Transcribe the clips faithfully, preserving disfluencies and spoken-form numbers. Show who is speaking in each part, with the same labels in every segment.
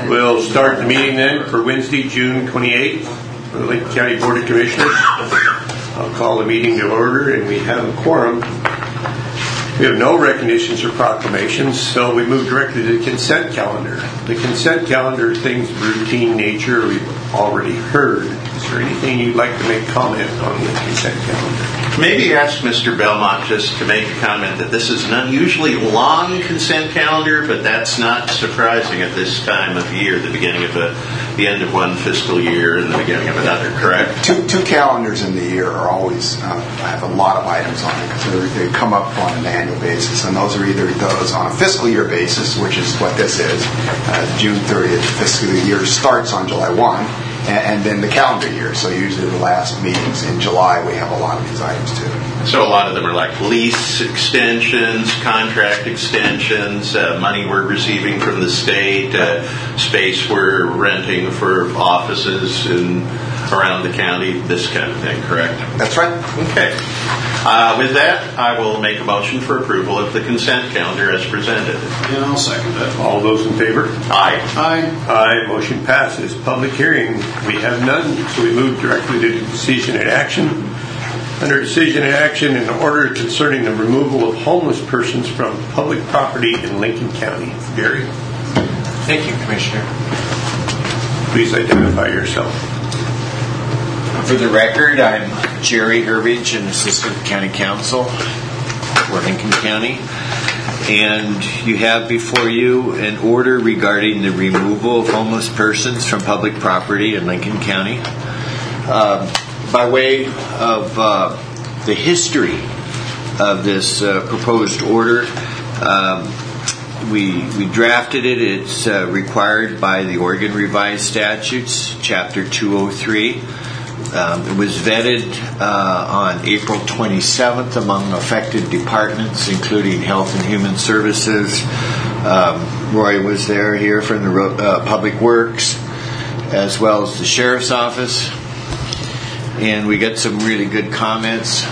Speaker 1: We'll start the meeting then for Wednesday, June twenty-eighth, for the Lincoln County Board of Commissioners. I'll call the meeting to order, and we have a quorum. We have no recognitions or proclamations, so we move directly to the consent calendar. The consent calendar, things of routine nature, we've already heard. Is there anything you'd like to make comment on the consent calendar?
Speaker 2: Maybe ask Mister Belmont just to make a comment that this is an unusually long consent calendar, but that's not surprising at this time of year, the beginning of a, the end of one fiscal year and the beginning of another, correct?
Speaker 3: Two, two calendars in the year are always, uh, have a lot of items on it because they come up on an annual basis, and those are either those on a fiscal year basis, which is what this is. Uh, June thirtieth fiscal year starts on July first. And then the calendar year. So usually the last meetings in July, we have a lot of these items too.
Speaker 2: So a lot of them are like lease extensions, contract extensions, uh, money we're receiving from the state, uh, space we're renting for offices in, around the county, this kind of thing, correct?
Speaker 3: That's right.
Speaker 2: Okay. Uh, with that, I will make a motion for approval of the consent calendar as presented.
Speaker 4: And I'll second that.
Speaker 1: All those in favor?
Speaker 2: Aye.
Speaker 4: Aye.
Speaker 1: Aye. Motion passes. Public hearing, we have none, so we move directly to decision and action. Under decision and action, an order concerning the removal of homeless persons from public property in Lincoln County. Gary.
Speaker 5: Thank you, Commissioner.
Speaker 1: Please identify yourself.
Speaker 5: For the record, I'm Jerry Herbage, an Assistant County Counsel for Lincoln County. And you have before you an order regarding the removal of homeless persons from public property in Lincoln County. Uh, by way of uh, the history of this uh, proposed order, um, we we drafted it. It's uh, required by the Oregon Revised Statutes, Chapter two oh three. Um, it was vetted uh, on April twenty-seventh among affected departments, including Health and Human Services. Um, Roy was there here from the uh, Public Works, as well as the Sheriff's Office. And we got some really good comments.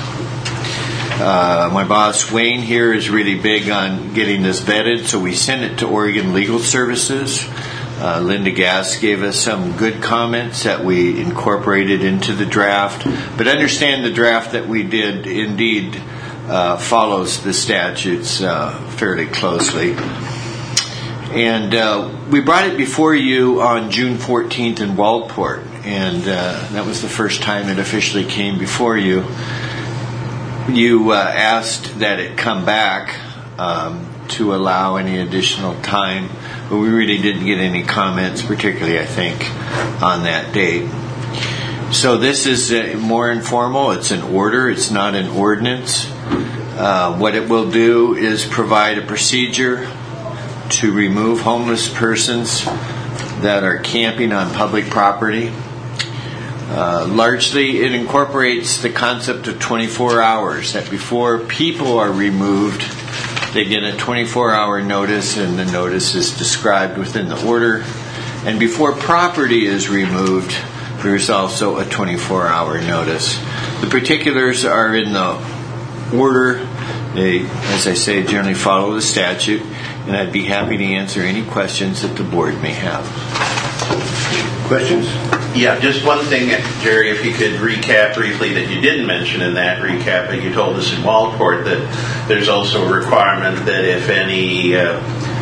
Speaker 5: Uh, my boss, Wayne, here is really big on getting this vetted, so we sent it to Oregon Legal Services. Uh, Linda Gass gave us some good comments that we incorporated into the draft. But understand the draft that we did indeed uh, follows the statutes uh, fairly closely. And uh, we brought it before you on June fourteenth in Waldport. And uh, that was the first time it officially came before you. You uh, asked that it come back um, to allow any additional time. But we really didn't get any comments, particularly, I think, on that date. So this is uh, more informal. It's an order. It's not an ordinance. Uh, what it will do is provide a procedure to remove homeless persons that are camping on public property. Uh, largely, it incorporates the concept of twenty-four hours, that before people are removed, they get a twenty-four hour notice, and the notice is described within the order. And before property is removed, there's also a twenty-four hour notice. The particulars are in the order. They, as I say, generally follow the statute, and I'd be happy to answer any questions that the board may have.
Speaker 1: Questions?
Speaker 2: Yeah, just one thing, Jerry, if you could recap briefly that you didn't mention in that recap, but you told us in Waldport that there's also a requirement that if any uh,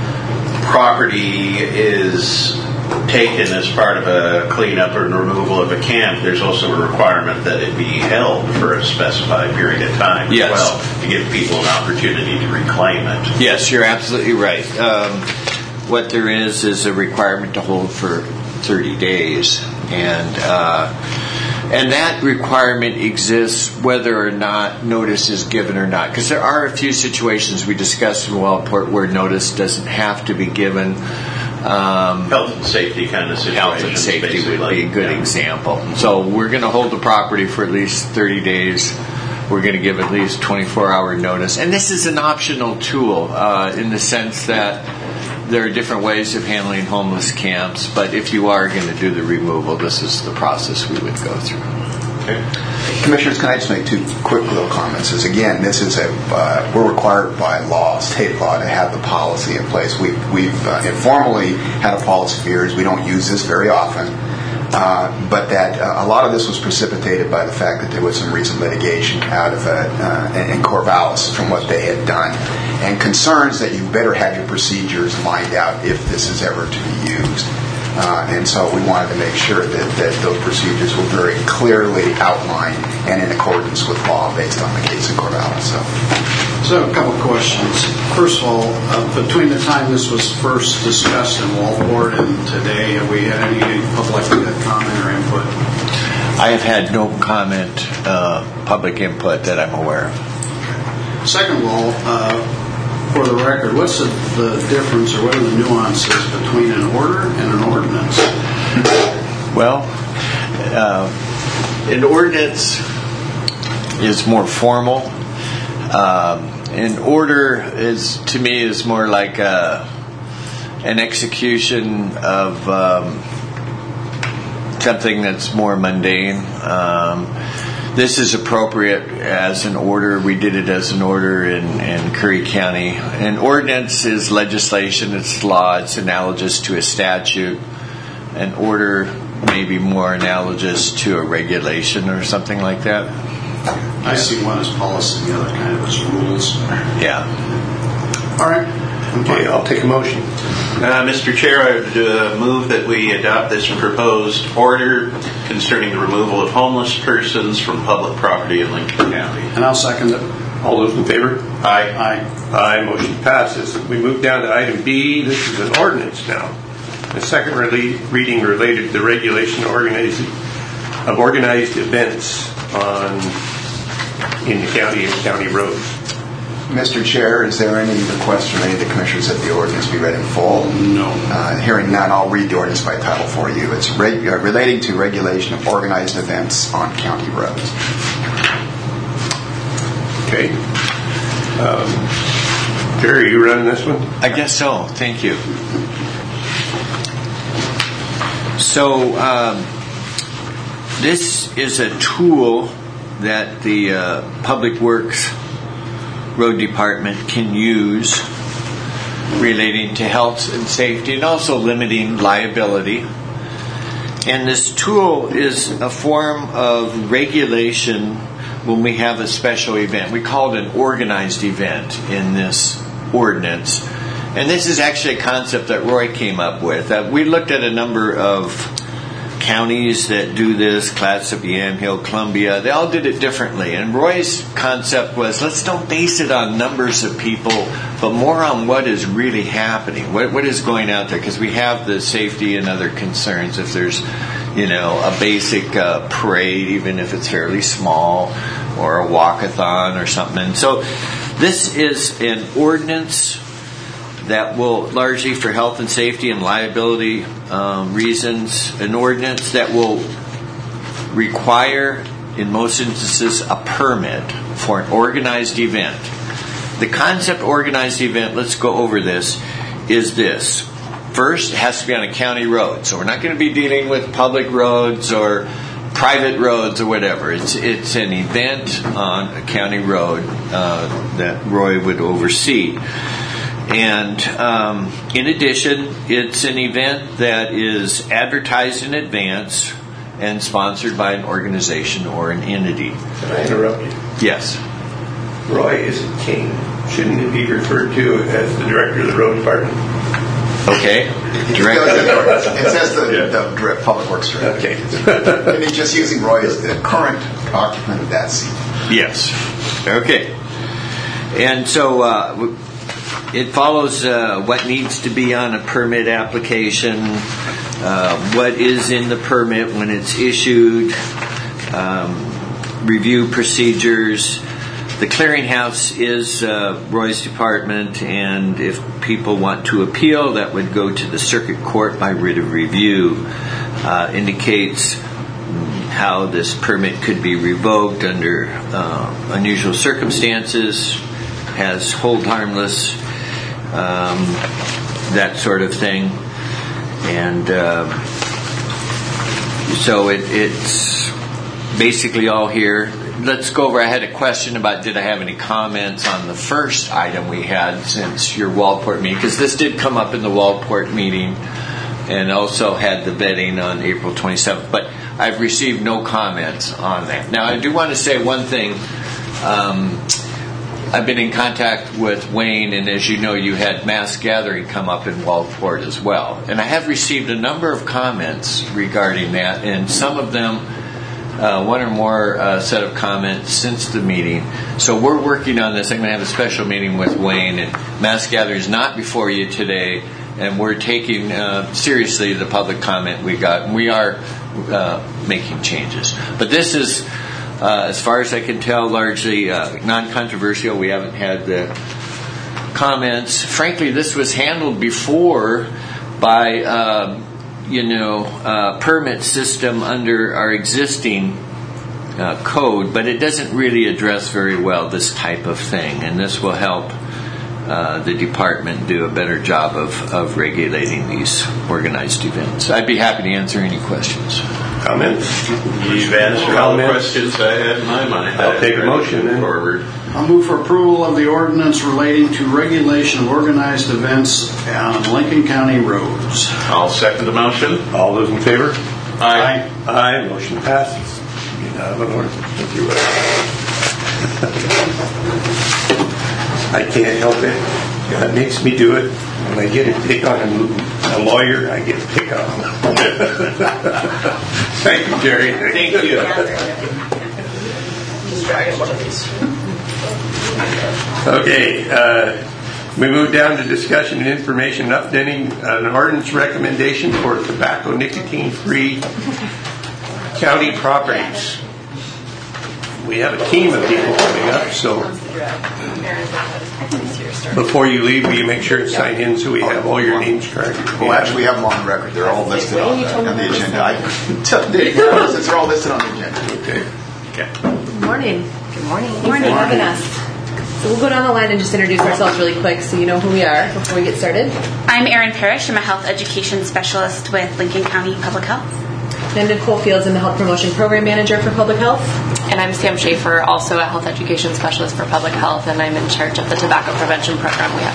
Speaker 2: property is taken as part of a cleanup or removal of a camp, there's also a requirement that it be held for a specified period of time
Speaker 5: yes.
Speaker 2: as well, to give people an opportunity to reclaim it.
Speaker 5: Yes, you're absolutely right. Um, what there is is a requirement to hold for thirty days. And uh, and that requirement exists whether or not notice is given or not. Because there are a few situations we discussed in Waldport where notice doesn't have to be given. Um,
Speaker 2: health and safety kind of situations.
Speaker 5: Health and safety would be a good
Speaker 2: yeah.
Speaker 5: example. So we're going to hold the property for at least thirty days. We're going to give at least twenty-four hour notice. And this is an optional tool uh, in the sense that there are different ways of handling homeless camps, but if you are going to do the removal, this is the process we would go through.
Speaker 1: Okay.
Speaker 3: Commissioners, can I just make two quick little comments? Is again, this is a uh, we're required by law, state law, to have the policy in place. We, we've uh, informally had a policy for years. We don't use this very often, uh, but that uh, a lot of this was precipitated by the fact that there was some recent litigation out of uh, uh, in Corvallis from what they had done, and concerns that you better have your procedures lined out if this is ever to be used. Uh, and so we wanted to make sure that, that those procedures were very clearly outlined and in accordance with law based on the case of Corvallis. So,
Speaker 4: so a couple of questions. First of all, uh, between the time this was first discussed in Walport and today, have we had any public comment or input?
Speaker 5: I have had no comment, uh, public input that I'm aware of.
Speaker 4: Second of all, uh, for the record, what's the, the difference or what are the nuances between an order and an ordinance?
Speaker 5: Well, uh, an ordinance is more formal. Um, an order is, to me, is more like a, an execution of um, something that's more mundane. Um, This is appropriate as an order. We did it as an order in, in Curry County. An ordinance is legislation, it's law, it's analogous to a statute. An order may be more analogous to a regulation or something like that.
Speaker 4: I see one as policy, the other kind of as rules.
Speaker 5: Yeah.
Speaker 4: All right.
Speaker 1: Okay, I'll take a motion.
Speaker 2: Uh, Mister Chair, I would uh, move that we adopt this proposed order concerning the removal of homeless persons from public property in Lincoln County.
Speaker 4: And I'll second it.
Speaker 1: All those in favor?
Speaker 2: Aye.
Speaker 4: Aye.
Speaker 1: Aye, motion passes. We move down to item B. This is an ordinance now. The second re- reading related to the regulation of organized, of organized events on in the county and county roads.
Speaker 3: Mister Chair, is there any request from any of the commissioners that the ordinance be read in full?
Speaker 4: No.
Speaker 3: Uh, hearing none, I'll read the ordinance by title for you. It's reg- uh, relating to regulation of organized events on county roads.
Speaker 1: Okay. Um, Jerry, you running this one?
Speaker 5: I guess so. Thank you. So, um, this is a tool that the uh, Public Works Road Department can use relating to health and safety and also limiting liability. And this tool is a form of regulation when we have a special event. We call it an organized event in this ordinance. And this is actually a concept that Roy came up with. Uh, we looked at a number of counties that do this, Clatsop, Yamhill, Columbia. They all did it differently. And Roy's concept was, let's don't base it on numbers of people, but more on what is really happening, what what is going out there. Because we have the safety and other concerns. If there's, you know, a basic uh, parade, even if it's fairly small, or a walkathon or something. And so this is an ordinance that will, largely for health and safety and liability um, reasons, an ordinance that will require, in most instances, a permit for an organized event. The concept organized event, let's go over this, is this. First, it has to be on a county road. So we're not going to be dealing with public roads or private roads or whatever. It's it's an event on a county road uh, that Roy would oversee. And um, in addition, it's an event that is advertised in advance and sponsored by an organization or an entity.
Speaker 1: Can I interrupt you?
Speaker 5: Yes.
Speaker 1: Roy isn't king. Shouldn't it be referred to as the director of the road department?
Speaker 5: Okay.
Speaker 3: Director. It says the, yeah. the Public Works Director.
Speaker 1: Okay.
Speaker 3: And he's just using Roy as the current occupant of that seat.
Speaker 5: Yes. Okay. And so uh, it follows uh, what needs to be on a permit application, uh, what is in the permit when it's issued, um, review procedures. The clearinghouse is uh, Roy's department, and if people want to appeal, that would go to the circuit court by writ of review. Uh, indicates how this permit could be revoked under uh, unusual circumstances, has hold harmless, um, that sort of thing. And uh, so it, it's basically all here. Let's go over. I had a question about did I have any comments on the first item we had since your Waldport meeting, because this did come up in the Waldport meeting and also had the vetting on April twenty-seventh. But I've received no comments on that. Now, I do want to say one thing. Um, I've been in contact with Wayne, and as you know, you had mass gathering come up in Waldport as well. And I have received a number of comments regarding that, and some of them Uh, one or more uh, set of comments since the meeting. So we're working on this. I'm going to have a special meeting with Wayne, and mass gathering is not before you today, and we're taking uh, seriously the public comment we got, and we are uh, making changes. But this is, uh, as far as I can tell, largely uh, non-controversial. We haven't had the comments. Frankly, this was handled before by uh, you know, uh, permit system under our existing uh, code, but it doesn't really address very well this type of thing, and this will help uh, the department do a better job of, of regulating these organized events. I'd be happy to answer any questions.
Speaker 1: Comments?
Speaker 2: You've answered all the questions I had in my mind.
Speaker 1: I'll take a motion then.
Speaker 2: Forward.
Speaker 4: I'll move for approval of the ordinance relating to regulation of organized events on Lincoln County roads.
Speaker 2: I'll second the motion.
Speaker 1: All those in favor?
Speaker 2: Aye.
Speaker 1: Aye. Motion passes. Get out of an order. Thank you. I can't help it. God makes me do it. When I get to pick on a, a lawyer, I get to pick on him. Thank you, Jerry.
Speaker 5: Thank you.
Speaker 1: Okay, uh, we move down to discussion and information updating an ordinance recommendation for tobacco nicotine-free county properties. We have a team of people coming up, so before you leave, will you make sure and sign in so we have all your names correct?
Speaker 3: Well, actually, we have them on the record. They're all listed on the, on the agenda. I tell Dave, they're all listed on the agenda.
Speaker 1: Okay.
Speaker 2: Okay.
Speaker 6: Good morning. Good morning. Good morning. Thanks for having us. So we'll go down the line and just introduce ourselves really quick so you know who we are before we get started.
Speaker 7: I'm Erin Parrish. I'm a health education specialist with Lincoln County Public Health.
Speaker 6: I'm Nicole Fields. I'm the Health Promotion Program Manager for Public Health.
Speaker 8: And I'm Sam Schaefer, also a health education specialist for Public Health, and I'm in charge of the tobacco prevention program we have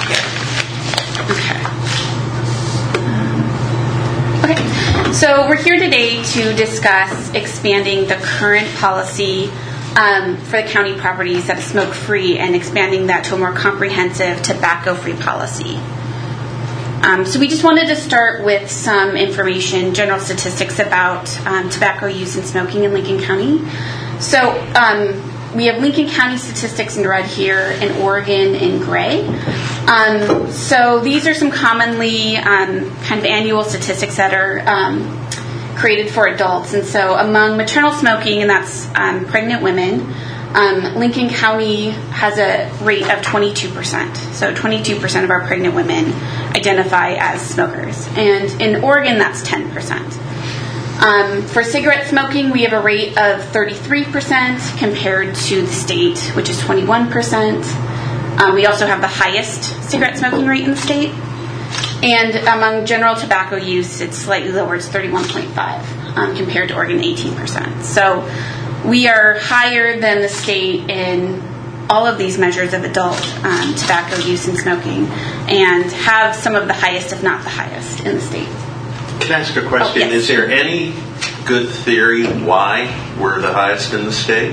Speaker 7: here. Okay. Okay. So we're here today to discuss expanding the current policy um, for the county properties that is smoke-free and expanding that to a more comprehensive tobacco-free policy. Um, so we just wanted to start with some information, general statistics about um, tobacco use and smoking in Lincoln County. So um, we have Lincoln County statistics in red here and Oregon in gray. Um, so these are some commonly um, kind of annual statistics that are um, created for adults. And so among maternal smoking, and that's um, pregnant women, Um, Lincoln County has a rate of twenty-two percent. So twenty-two percent of our pregnant women identify as smokers. And in Oregon, that's ten percent. Um, for cigarette smoking, we have a rate of thirty-three percent compared to the state, which is twenty-one percent. Um, we also have the highest cigarette smoking rate in the state. And among general tobacco use, it's slightly lower. It's thirty-one point five um, compared to Oregon, eighteen percent. So we are higher than the state in all of these measures of adult um, tobacco use and smoking, and have some of the highest, if not the highest, in the state.
Speaker 2: Can I ask a question?
Speaker 7: Oh, yes.
Speaker 2: Is there any good theory why we're the highest in the state?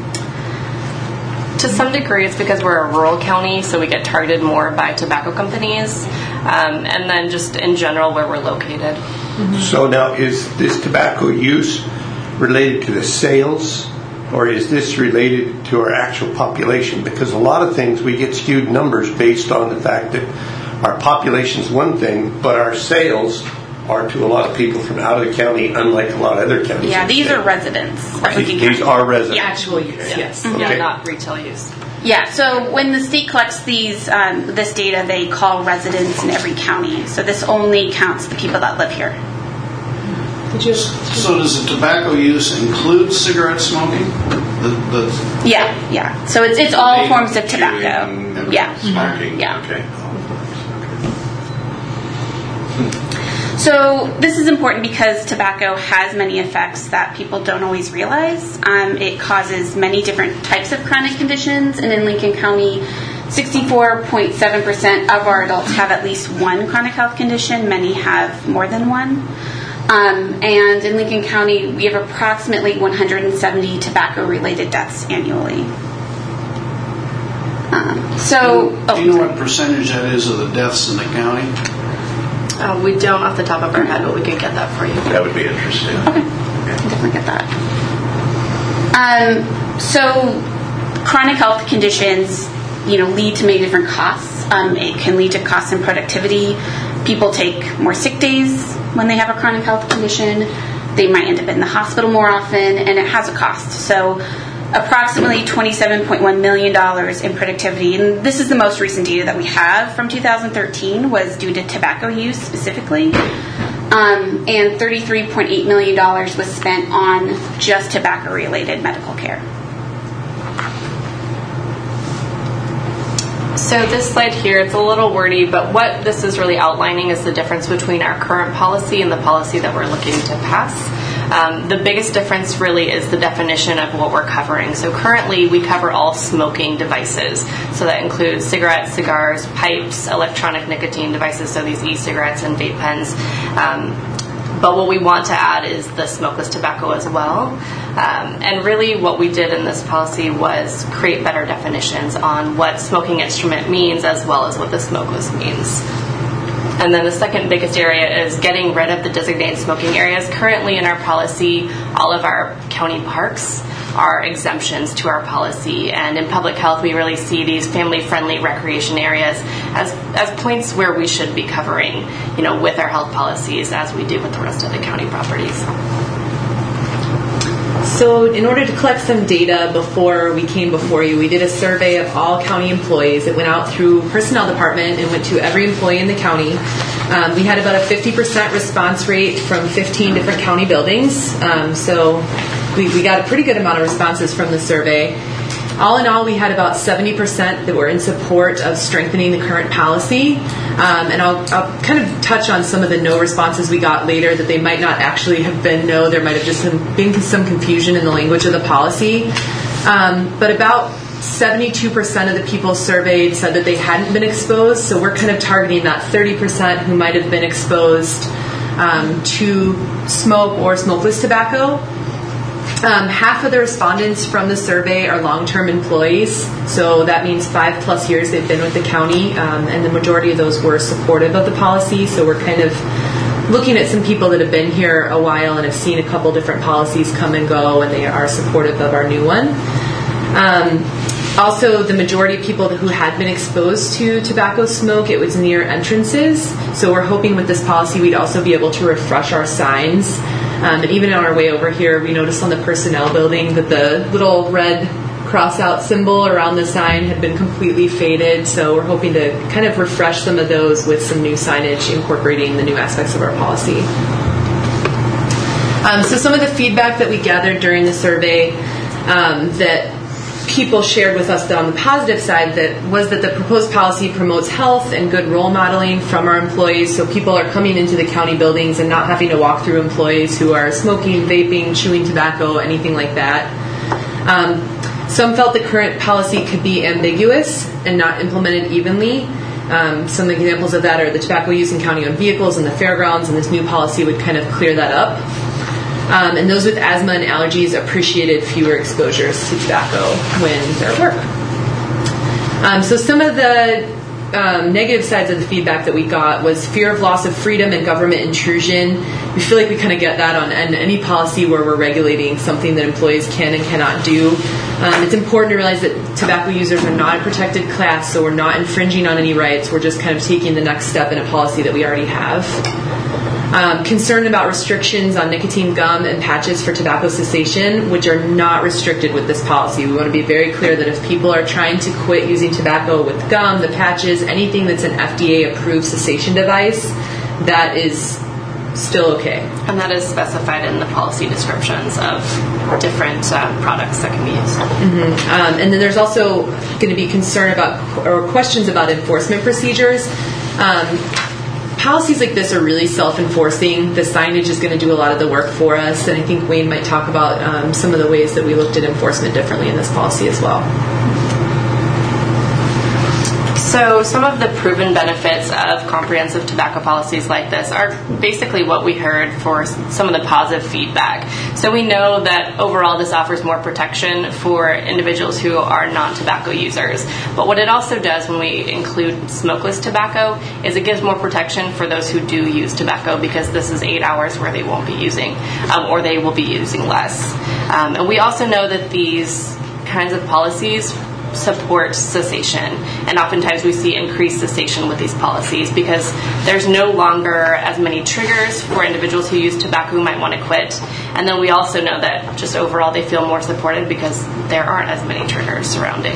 Speaker 8: To some degree, it's because we're a rural county, so we get targeted more by tobacco companies, um, and then just in general where we're located.
Speaker 1: Mm-hmm. So now, is this tobacco use related to the sales, or is this related to our actual population? Because a lot of things, we get skewed numbers based on the fact that our population is one thing, but our sales are to a lot of people from out of the county, unlike a lot of other counties.
Speaker 7: Yeah, these are residents.
Speaker 1: These, these are residents.
Speaker 8: Yeah, actual use, yes.
Speaker 1: Okay.
Speaker 8: Yeah, not retail use.
Speaker 7: Yeah, so when the state collects these um, this data, they call residents in every county. So this only counts the people that live here.
Speaker 4: So does the tobacco use include cigarette smoking? The, the
Speaker 7: Yeah, yeah. So it's it's all forms of tobacco.
Speaker 2: Chewing,
Speaker 7: Yeah.
Speaker 2: Smoking.
Speaker 7: Yeah.
Speaker 2: Okay.
Speaker 7: So this is important because tobacco has many effects that people don't always realize. Um, it causes many different types of chronic conditions, and in Lincoln County, sixty-four point seven percent of our adults have at least one chronic health condition. Many have more than one. Um, and in Lincoln County, we have approximately one hundred seventy tobacco-related deaths annually. Um, so,
Speaker 4: do you know what percentage that is of the deaths in the county?
Speaker 8: Uh, we don't off the top of our head, but we can get that for you.
Speaker 2: That would be interesting.
Speaker 7: Okay, I'll definitely get that. Um, so, chronic health conditions, you know, lead to many different costs. Um, it can lead to costs in productivity. People take more sick days when they have a chronic health condition. They might end up in the hospital more often, and it has a cost. So, approximately twenty-seven point one million dollars in productivity, and this is the most recent data that we have from two thousand thirteen, was due to tobacco use specifically. Um, and thirty-three point eight million dollars was spent on just tobacco-related medical care.
Speaker 8: So this slide here, it's a little wordy, but what this is really outlining is the difference between our current policy and the policy that we're looking to pass. Um, the biggest difference really is the definition of what we're covering. So currently we cover all smoking devices. So that includes cigarettes, cigars, pipes, electronic nicotine devices, so these e-cigarettes and vape pens. Um, but what we want to add is the smokeless tobacco as well. Um, and really what we did in this policy was create better definitions on what smoking instrument means as well as what the smokeless means. And then the second biggest area is getting rid of the designated smoking areas. Currently in our policy, all of our county parks are exemptions to our policy. And in public health, we really see these family-friendly recreation areas as, as points where we should be covering, you know, with our health policies as we do with the rest of the county properties.
Speaker 6: So in order to collect some data before we came before you, we did a survey of all county employees. It went out through personnel department and went to every employee in the county. Um, we had about a fifty percent response rate from fifteen different county buildings. Um, so we, we got a pretty good amount of responses from the survey. All in all, we had about seventy percent that were in support of strengthening the current policy. Um, and I'll, I'll kind of touch on some of the no responses we got later that they might not actually have been no. There might have just some, been some confusion in the language of the policy. Um, but about seventy-two percent of the people surveyed said that they hadn't been exposed. So we're kind of targeting that thirty percent who might have been exposed um, to smoke or smokeless tobacco. Um, half of the respondents from the survey are long-term employees, so that means five plus years they've been with the county, um, and the majority of those were supportive of the policy. So we're kind of looking at some people that have been here a while and have seen a couple different policies come and go, and they are supportive of our new one. Um, also, the majority of people who had been exposed to tobacco smoke, it was near entrances. So we're hoping with this policy we'd also be able to refresh our signs. Um, and even on our way over here, we noticed on the personnel building that the little red cross-out symbol around the sign had been completely faded. So we're hoping to kind of refresh some of those with some new signage incorporating the new aspects of our policy. Um, so some of the feedback that we gathered during the survey um, that people shared with us that on the positive side that was that the proposed policy promotes health and good role modeling from our employees, so people are coming into the county buildings and not having to walk through employees who are smoking, vaping, chewing tobacco, anything like that. Um, some felt the current policy could be ambiguous and not implemented evenly. Um, some examples of that are the tobacco use in county-owned vehicles and the fairgrounds, and this new policy would kind of clear that up. Um, and those with asthma and allergies appreciated fewer exposures to tobacco when they're at work. Um, so some of the um, negative sides of the feedback that we got was fear of loss of freedom and government intrusion. We feel like we kind of get that on, on any policy where we're regulating something that employees can and cannot do. Um, it's important to realize that tobacco users are not a protected class, so we're not infringing on any rights. We're just kind of taking the next step in a policy that we already have. Um, concerned about restrictions on nicotine gum and patches for tobacco cessation, which are not restricted with this policy. We want to be very clear that if people are trying to quit using tobacco with gum, the patches, anything that's an F D A-approved cessation device, that is still okay.
Speaker 8: And that is specified in the policy descriptions of different uh, products that can be used.
Speaker 6: Mm-hmm. Um, and then there's also going to be concern about or questions about enforcement procedures. Um, policies like this are really self-enforcing. The signage is going to do a lot of the work for us, and I think Wayne might talk about um, some of the ways that we looked at enforcement differently in this policy as well.
Speaker 8: So some of the proven benefits of comprehensive tobacco policies like this are basically what we heard for some of the positive feedback. So we know that overall this offers more protection for individuals who are non-tobacco users. But what it also does when we include smokeless tobacco is it gives more protection for those who do use tobacco, because this is eight hours where they won't be using, um, or they will be using less. Um, and we also know that these kinds of policies support cessation, and oftentimes we see increased cessation with these policies because there's no longer as many triggers for individuals who use tobacco who might want to quit. And then we also know that just overall they feel more supported because there aren't as many triggers surrounding.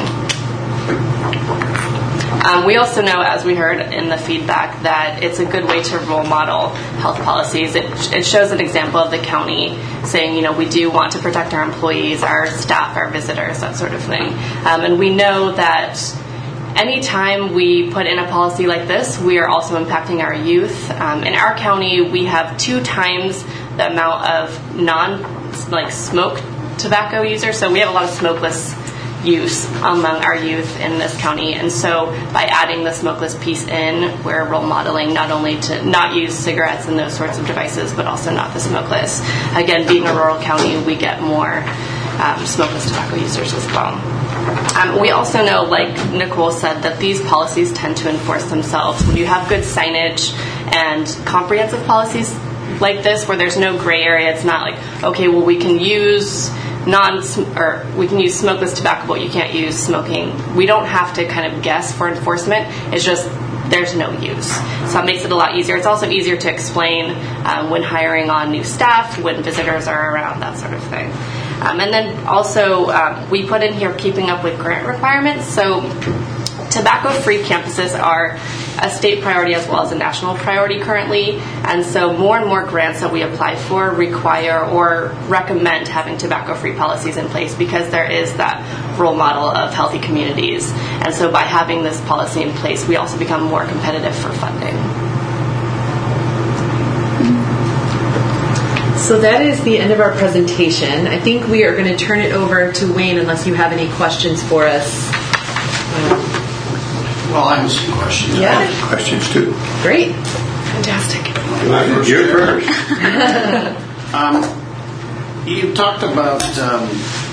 Speaker 8: Um, we also know, as we heard in the feedback, that it's a good way to role model health policies. It, it shows an example of the county saying, you know, we do want to protect our employees, our staff, our visitors, that sort of thing. Um, and we know that anytime we put in a policy like this, we are also impacting our youth. Um, in our county, we have two times the amount of non, like, smoke tobacco users. So we have a lot of smokeless use among our youth in this county, and so by adding the smokeless piece in, we're role modeling not only to not use cigarettes and those sorts of devices, but also not the smokeless. Again, being a rural county, we get more um, smokeless tobacco users as well. Um, we also know, like Nicole said, that these policies tend to enforce themselves. When you have good signage and comprehensive policies like this, where there's no gray area, it's not like, okay, well, we can use non or we can use smokeless tobacco, but you can't use smoking. We don't have to kind of guess for enforcement. It's just there's no use. So it makes it a lot easier. It's also easier to explain um, when hiring on new staff, when visitors are around, that sort of thing. Um, and then also um, we put in here keeping up with grant requirements. So tobacco-free campuses are a state priority as well as a national priority currently, and so more and more grants that we apply for require or recommend having tobacco-free policies in place because there is that role model of healthy communities. And so by having this policy in place, we also become more competitive for funding.
Speaker 6: So that is the end of our presentation. I think we are going to turn it over to Wayne unless you have any questions for us. Um,
Speaker 4: Well, I have some questions.
Speaker 6: Yeah.
Speaker 1: I have questions too.
Speaker 6: Great. Fantastic.
Speaker 1: You're first.
Speaker 4: um, you talked about um,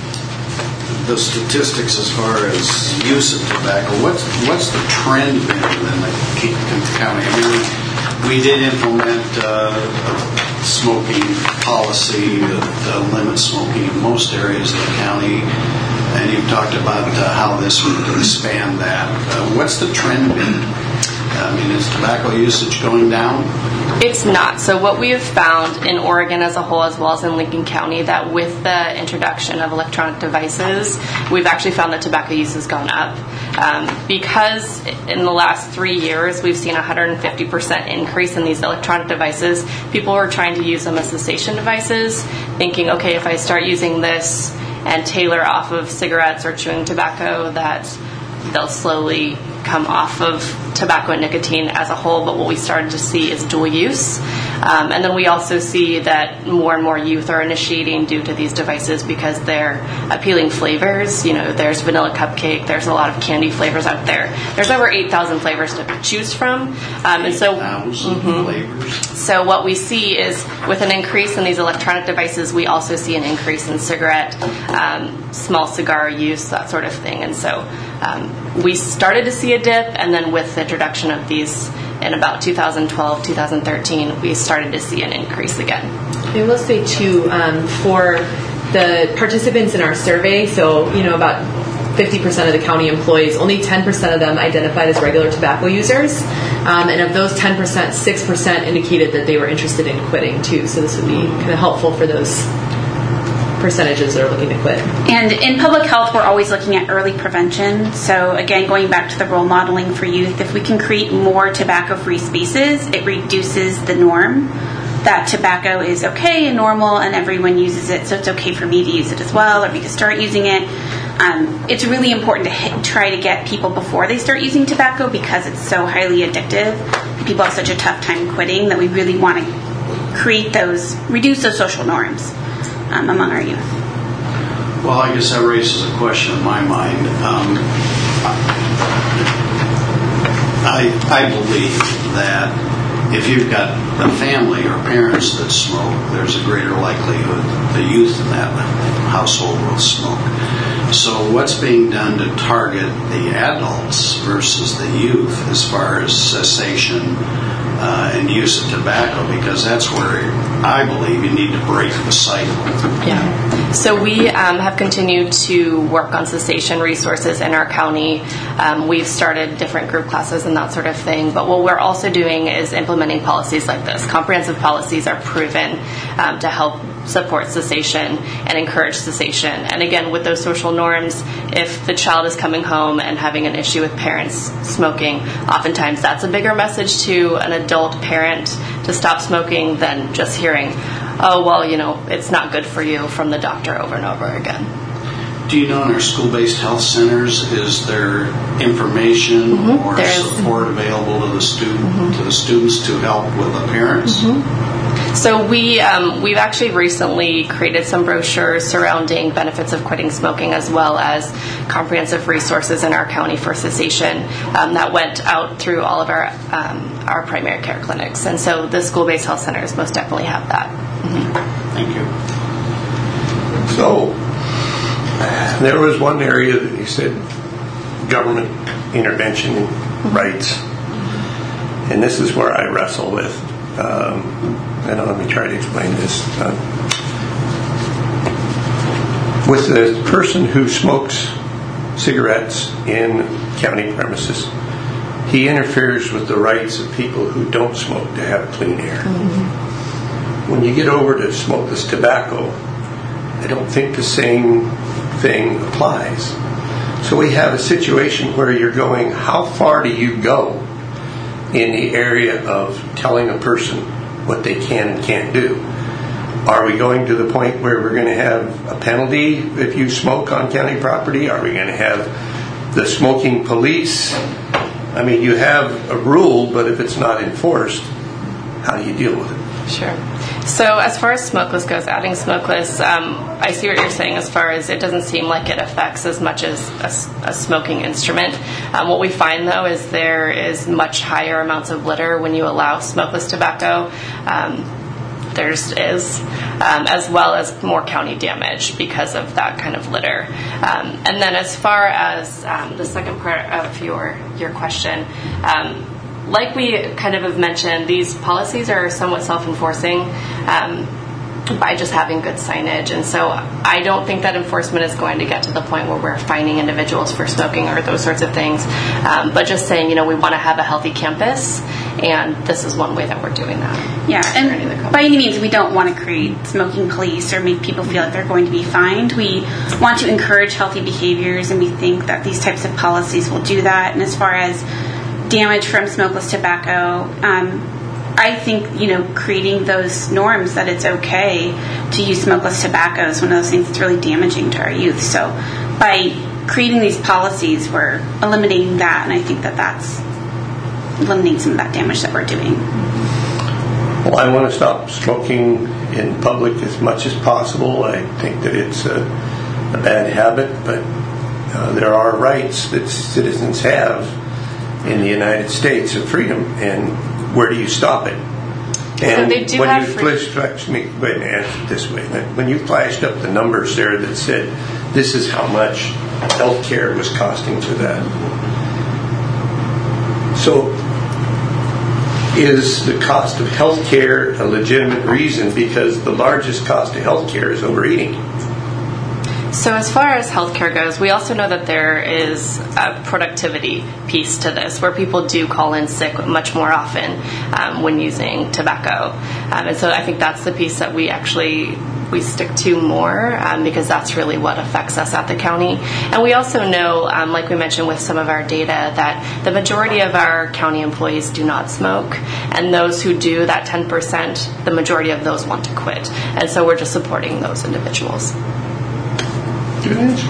Speaker 4: the statistics as far as use of tobacco. What's what's the trend been in the county? I mean, we, we did implement uh, a smoking policy that limits smoking in most areas of the county. And you've talked about uh, how this would expand that. Uh, what's the trend been? I mean, is tobacco usage going down?
Speaker 8: It's not. So what we have found in Oregon as a whole, as well as in Lincoln County, that with the introduction of electronic devices, we've actually found that tobacco use has gone up. Um, because in the last three years, we've seen a one hundred fifty percent increase in these electronic devices. People are trying to use them as cessation devices, thinking, okay, if I start using this and tailor off of cigarettes or chewing tobacco, that they'll slowly come off of tobacco and nicotine as a whole. But what we started to see is dual use. Um, and then we also see that more and more youth are initiating due to these devices because they're appealing flavors. You know, there's vanilla cupcake, there's a lot of candy flavors out there. There's over eight thousand flavors to choose from. Um, and so, mm-hmm.
Speaker 4: flavors.
Speaker 8: So what we see is with an increase in these electronic devices, we also see an increase in cigarette, um, small cigar use, that sort of thing. And so um, we started to see a dip, and then with the introduction of these in about two thousand twelve, two thousand thirteen, we started to see an increase again.
Speaker 6: I will say, too, um, for the participants in our survey, so, you know, about fifty percent of the county employees, only ten percent of them identified as regular tobacco users. Um, and of those ten percent, six percent indicated that they were interested in quitting, too. So this would be kind of helpful for those percentages that are looking to quit.
Speaker 7: And in public health, we're always looking at early prevention. So again, going back to the role modeling for youth, if we can create more tobacco-free spaces, it reduces the norm that tobacco is okay and normal and everyone uses it, so it's okay for me to use it as well, or me to start using it. Um, it's really important to hit, try to get people before they start using tobacco because it's so highly addictive. People have such a tough time quitting that we really want to create those, reduce those social norms um, among our youth.
Speaker 4: Well, I guess that raises a question in my mind. Um, I, I believe that if you've got a family or parents that smoke, there's a greater likelihood the youth in that household will smoke. So what's being done to target the adults versus the youth as far as cessation uh, and use of tobacco? Because that's where I believe you need to break the cycle.
Speaker 8: Yeah. So we um, have continued to work on cessation resources in our county. Um, we've started different group classes and that sort of thing. But what we're also doing is implementing policies like this. Comprehensive policies are proven um, to help support cessation and encourage cessation. And again, with those social norms, if the child is coming home and having an issue with parents smoking, oftentimes that's a bigger message to an adult parent to stop smoking than just hearing, oh, well, you know, it's not good for you from the doctor over and over again.
Speaker 4: Do you know in our school-based health centers, is there information
Speaker 8: Mm-hmm.
Speaker 4: or
Speaker 8: There's,
Speaker 4: support available to the student
Speaker 8: mm-hmm.
Speaker 4: to the students to help with the parents?
Speaker 8: Mm-hmm. So we, um, we've actually recently created some brochures surrounding benefits of quitting smoking as well as comprehensive resources in our county for cessation um, that went out through all of our um, our primary care clinics. And so the school-based health centers most definitely have that. Mm-hmm.
Speaker 4: Thank you.
Speaker 1: So there was one area that you said government intervention and rights, and this is where I wrestle with. Um, and let me try to explain this. Uh, with the person who smokes cigarettes in county premises, he interferes with the rights of people who don't smoke to have clean air. Mm-hmm. When you get over to smokeless tobacco, I don't think the same thing applies. So we have a situation where you're going, how far do you go in the area of telling a person what they can and can't do? Are we going to the point where we're going to have a penalty if you smoke on county property? Are we going to have the smoking police? I mean, you have a rule, but if it's not enforced, how do you deal with it?
Speaker 8: Sure. So as far as smokeless goes, adding smokeless, um, I see what you're saying as far as it doesn't seem like it affects as much as a, a smoking instrument. Um, what we find, though, is there is much higher amounts of litter when you allow smokeless tobacco. Um, Theirs is, um, as well as more county damage because of that kind of litter. Um, and then as far as um, the second part of your, your question, um, like we kind of have mentioned, these policies are somewhat self-enforcing um, by just having good signage. And so I don't think that enforcement is going to get to the point where we're fining individuals for smoking or those sorts of things. Um, but just saying, you know, we want to have a healthy campus, and this is one way that we're doing that.
Speaker 7: Yeah, and by any means, we don't want to create smoking police or make people feel like they're going to be fined. We want to encourage healthy behaviors, and we think that these types of policies will do that. And as far as damage from smokeless tobacco, um, I think, you know, creating those norms that it's okay to use smokeless tobacco is one of those things that's really damaging to our youth. So by creating these policies, we're eliminating that, and I think that that's eliminating some of that damage that we're doing.
Speaker 1: Well, I want to stop smoking in public as much as possible. I think that it's a, a bad habit, but uh, there are rights that citizens have in the United States of freedom, and where do you stop it? And
Speaker 8: so they do
Speaker 1: when
Speaker 8: have
Speaker 1: you
Speaker 8: free-
Speaker 1: flashed, me, wait, answer it this way. When you flashed up the numbers there that said this is how much health care was costing for that. So is the cost of health care a legitimate reason? Because the largest cost of health care is overeating.
Speaker 8: So as far as healthcare goes, we also know that there is a productivity piece to this where people do call in sick much more often um, when using tobacco. Um, and so I think that's the piece that we actually we stick to more um, because that's really what affects us at the county. And we also know, um, like we mentioned with some of our data, that the majority of our county employees do not smoke, and those who do, that ten percent, the majority of those want to quit. And so we're just supporting those individuals.
Speaker 1: Good answers.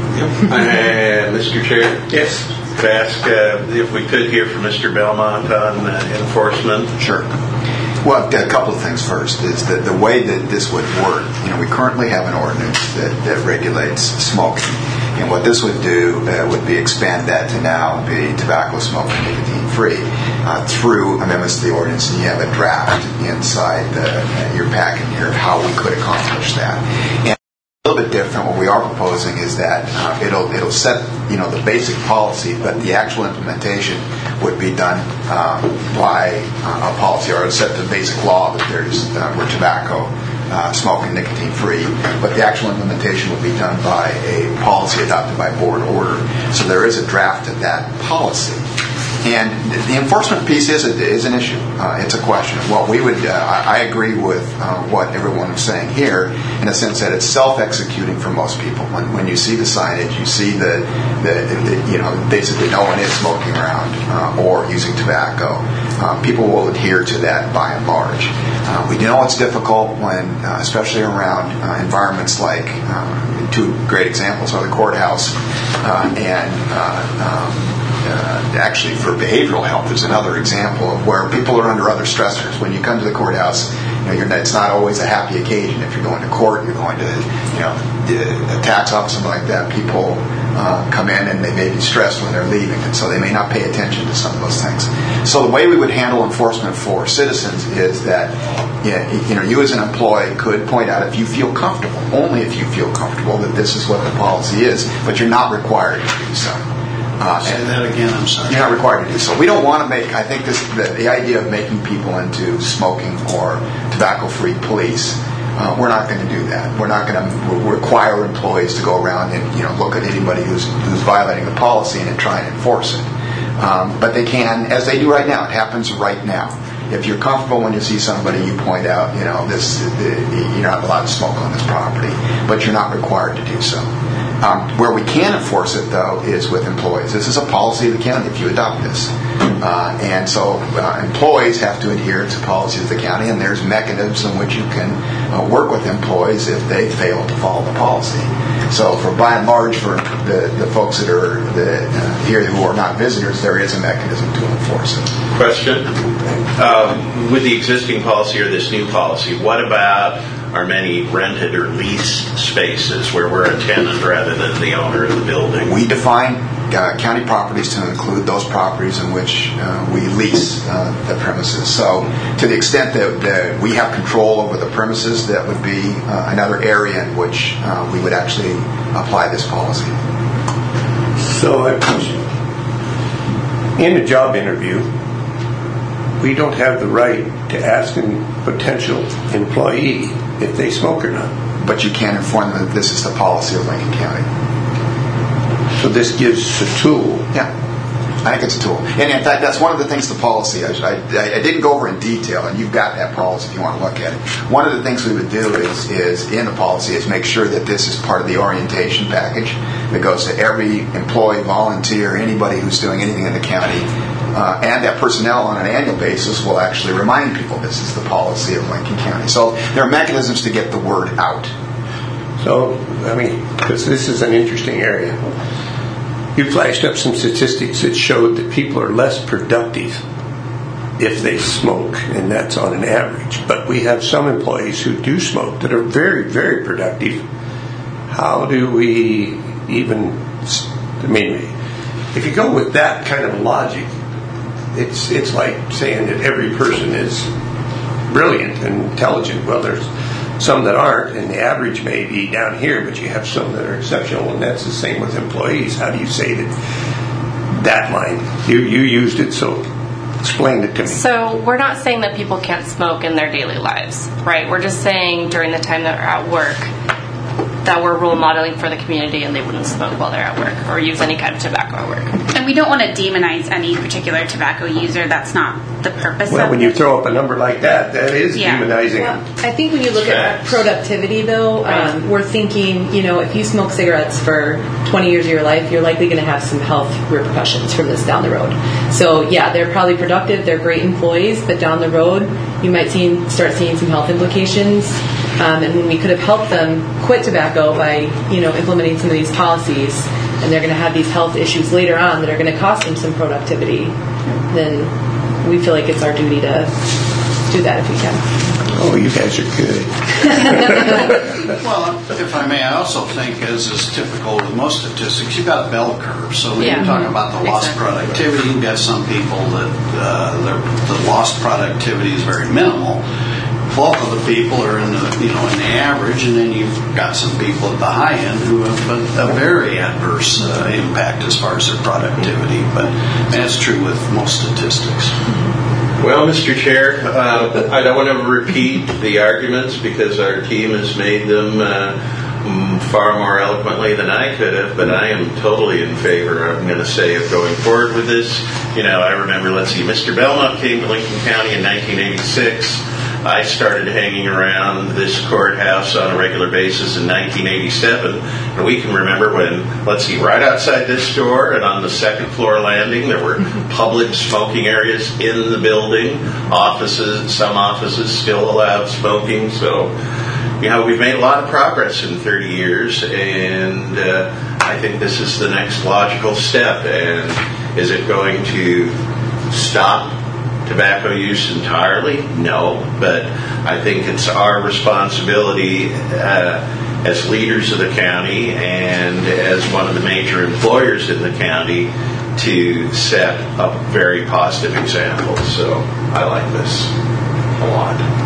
Speaker 2: Uh, Mister Chair?
Speaker 1: Yes.
Speaker 2: Could I ask uh, if we could hear from Mister Belmont on uh, enforcement?
Speaker 3: Sure. Well, a couple of things first is that the way that this would work, you know, we currently have an ordinance that, that regulates smoking. And what this would do uh, would be expand that to now be tobacco, smoking, nicotine free uh, through amendments to the ordinance. And you have a draft inside the, uh, your packet here of how we could accomplish that. And a little bit different. What we are proposing is that uh, it'll it'll set you know the basic policy, but the actual implementation would be done uh, by uh, a policy, or set the basic law that there's uh, we're tobacco, uh, smoking, nicotine free, but the actual implementation would be done by a policy adopted by board order. So there is a draft of that policy. And the enforcement piece is, a, is an issue. Uh, it's a question. Well, we would, uh, I, I agree with uh, what everyone is saying here, in a sense that it's self-executing for most people. When, when you see the signage, you see the, the, the you know, basically no one is smoking around uh, or using tobacco. Uh, people will adhere to that by and large. Uh, we know it's difficult when, uh, especially around uh, environments like, uh, two great examples are the courthouse uh, and uh, um, Uh, actually, for behavioral health is another example of where people are under other stressors. When you come to the courthouse, you know, you're, it's not always a happy occasion. If you're going to court, you're going to, you know, a tax office, something like that. People uh, come in and they may be stressed when they're leaving, and so they may not pay attention to some of those things. So the way we would handle enforcement for citizens is that, you know, you as an employee could point out, if you feel comfortable, only if you feel comfortable, that this is what the policy is, but you're not required to do so.
Speaker 4: Uh, Say that again, I'm sorry.
Speaker 3: You're not required to do so. We don't want to make, I think this, the, the idea of making people into smoking or tobacco-free police, uh, we're not going to do that. We're not going to require employees to go around and, you know, look at anybody who's, who's violating the policy and try and enforce it. Um, but they can, as they do right now. It happens right now. If you're comfortable when you see somebody, you point out, you know, this, the, you're not allowed to smoke on this property, but you're not required to do so. Um, where we can enforce it, though, is with employees. This is a policy of the county if you adopt this. Uh, and so uh, employees have to adhere to policies of the county, and there's mechanisms in which you can uh, work with employees if they fail to follow the policy. So for by and large, for the, the folks that are the, uh, here who are not visitors, there is a mechanism to enforce it.
Speaker 2: Question. Um, with the existing policy or this new policy, what about are many rented or leased spaces where we're a tenant rather than the owner of the building?
Speaker 3: We define uh, county properties to include those properties in which uh, we lease uh, the premises. So to the extent that, that we have control over the premises, that would be uh, another area in which uh, we would actually apply this policy.
Speaker 1: So I in a job interview, we don't have the right to ask a potential employee if they smoke or not.
Speaker 3: But you can inform them that this is the policy of Lincoln County.
Speaker 1: So this gives a tool.
Speaker 3: Yeah, I think it's a tool. And in fact, that's one of the things the policy, I, I, I didn't go over in detail, and you've got that policy if you want to look at it. One of the things we would do is, is in the policy is make sure that this is part of the orientation package that goes to every employee, volunteer, anybody who's doing anything in the county. Uh, and that personnel on an annual basis will actually remind people this is the policy of Lincoln County. So there are mechanisms to get the word out.
Speaker 1: So, I mean, because this is an interesting area. You flashed up some statistics that showed that people are less productive if they smoke, and that's on an average. But we have some employees who do smoke that are very, very productive. How do we even, I mean, if you go with that kind of logic, It's it's like saying that every person is brilliant and intelligent. Well, there's some that aren't, and the average may be down here, but you have some that are exceptional, and that's the same with employees. How do you say that that line? You you used it, so explain it to me.
Speaker 8: So we're not saying that people can't smoke in their daily lives, right? We're just saying during the time that they're at work, that we're role modeling for the community and they wouldn't smoke while they're at work or use any kind of tobacco at work.
Speaker 7: And we don't want to demonize any particular tobacco user. That's not the purpose
Speaker 1: Well,
Speaker 7: of
Speaker 1: when
Speaker 7: it.
Speaker 1: you throw up a number like that, that is
Speaker 7: Yeah.
Speaker 1: demonizing
Speaker 6: Well,
Speaker 1: them.
Speaker 6: I think when you look at
Speaker 2: Facts.
Speaker 6: productivity, though, um, we're thinking, you know, if you smoke cigarettes for twenty years of your life, you're likely going to have some health repercussions from this down the road. So, yeah, they're probably productive, they're great employees, but down the road, you might see, start seeing some health implications. Um, and when we could have helped them quit tobacco by, you know, implementing some of these policies, and they're going to have these health issues later on that are going to cost them some productivity, then we feel like it's our duty to do that if we can.
Speaker 1: Oh, you guys are good.
Speaker 4: Well, if I may, I also think, as is typical with most statistics, you've got a bell curve. So when
Speaker 6: Yeah.
Speaker 4: you're talking about the lost
Speaker 6: Exactly.
Speaker 4: productivity, you've got some people that uh, their- the lost productivity is very minimal. Bulk of the people are in the, you know, in the average, and then you've got some people at the high end who have a, a very adverse uh, impact as far as their productivity. But that's true with most statistics.
Speaker 2: Well, Mister Chair, uh, I don't want to repeat the arguments because our team has made them uh, mm, far more eloquently than I could have, but I am totally in favor, I'm going to say, of going forward with this. You know, I remember, let's see, Mister Belmont came to Lincoln County in nineteen eighty-six. I started hanging around this courthouse on a regular basis in nineteen eighty-seven, and we can remember when, let's see, right outside this door and on the second floor landing, there were public smoking areas in the building. Offices, some offices still allowed smoking, so, you know, we've made a lot of progress in thirty years, and uh, I think this is the next logical step. And is it going to stop tobacco use entirely? No, but I think it's our responsibility uh, as leaders of the county and as one of the major employers in the county to set a very positive example. So I like this a lot.